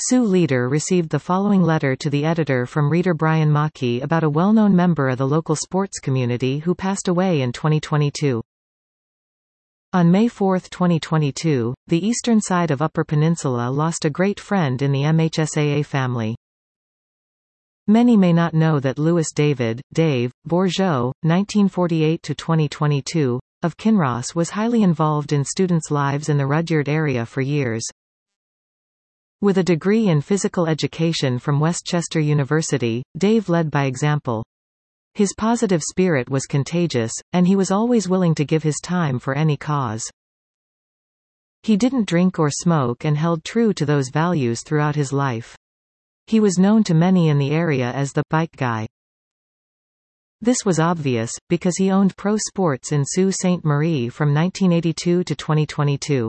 Sioux Leader received the following letter to the editor from reader Brian Mackey about a well-known member of the local sports community who passed away in 2022. On May 4, 2022, the eastern side of Upper Peninsula lost a great friend in the MHSAA family. Many may not know that Louis David, Dave, Bourgeot, 1948–2022, of Kinross was highly involved in students' lives in the Rudyard area for years. With a degree in physical education from Westchester University, Dave led by example. His positive spirit was contagious, and he was always willing to give his time for any cause. He didn't drink or smoke and held true to those values throughout his life. He was known to many in the area as the bike guy. This was obvious, because he owned Pro Sports in Sault Ste. Marie from 1982 to 2022.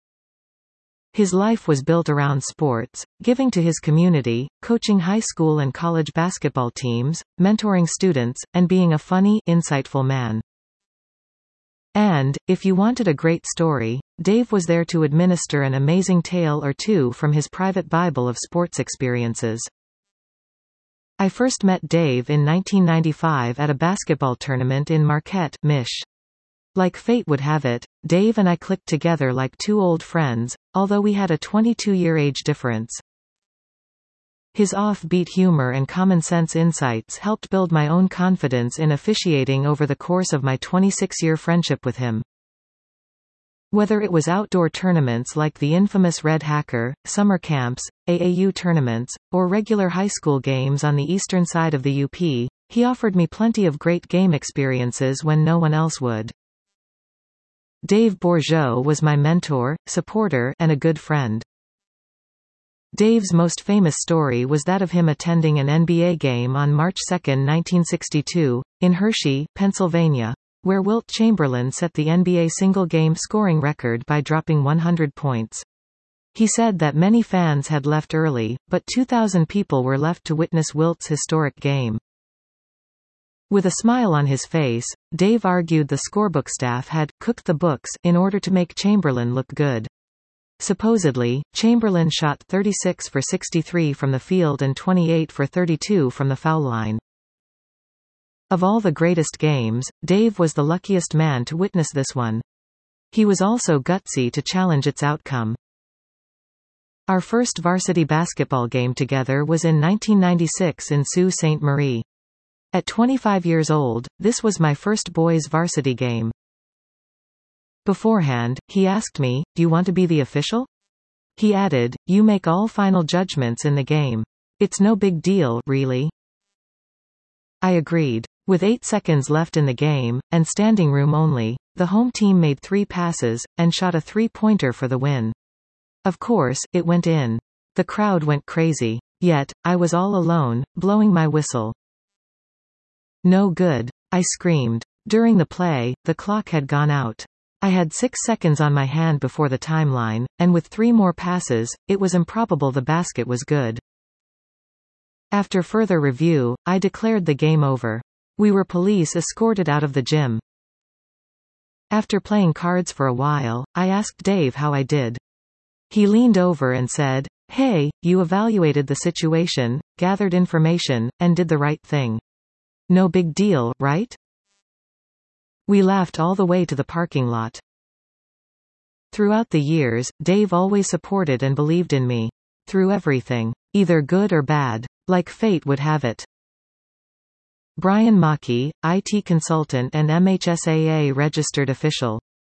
His life was built around sports, giving to his community, coaching high school and college basketball teams, mentoring students, and being a funny, insightful man. And, if you wanted a great story, Dave was there to administer an amazing tale or two from his private Bible of sports experiences. I first met Dave in 1995 at a basketball tournament in Marquette, Mich. Like fate would have it, Dave and I clicked together like two old friends, although we had a 22-year age difference. His offbeat humor and common-sense insights helped build my own confidence in officiating over the course of my 26-year friendship with him. Whether it was outdoor tournaments like the infamous Red Hacker, summer camps, AAU tournaments, or regular high school games on the eastern side of the UP, he offered me plenty of great game experiences when no one else would. Dave Bourgeot was my mentor, supporter, and a good friend. Dave's most famous story was that of him attending an NBA game on March 2, 1962, in Hershey, Pennsylvania, where Wilt Chamberlain set the NBA single-game scoring record by dropping 100 points. He said that many fans had left early, but 2,000 people were left to witness Wilt's historic game. With a smile on his face, Dave argued the scorebook staff had cooked the books in order to make Chamberlain look good. Supposedly, Chamberlain shot 36 for 63 from the field and 28 for 32 from the foul line. Of all the greatest games, Dave was the luckiest man to witness this one. He was also gutsy to challenge its outcome. Our first varsity basketball game together was in 1996 in Sault Ste. Marie. At 25 years old, this was my first boys' varsity game. Beforehand, he asked me, "Do you want to be the official?" He added, "You make all final judgments in the game. It's no big deal, really." I agreed. With 8 seconds left in the game, and standing room only, the home team made 3 passes, and shot a three-pointer for the win. Of course, it went in. The crowd went crazy. Yet, I was all alone, blowing my whistle. "No good," I screamed. During the play, the clock had gone out. I had 6 seconds on my hand before the timeline, and with 3 more passes, it was improbable the basket was good. After further review, I declared the game over. We were police escorted out of the gym. After playing cards for a while, I asked Dave how I did. He leaned over and said, "Hey, you evaluated the situation, gathered information, and did the right thing. No big deal, right?" We laughed all the way to the parking lot. Throughout the years, Dave always supported and believed in me. Through everything. Either good or bad. Like fate would have it. Brian Mackey, IT consultant and MHSAA registered official.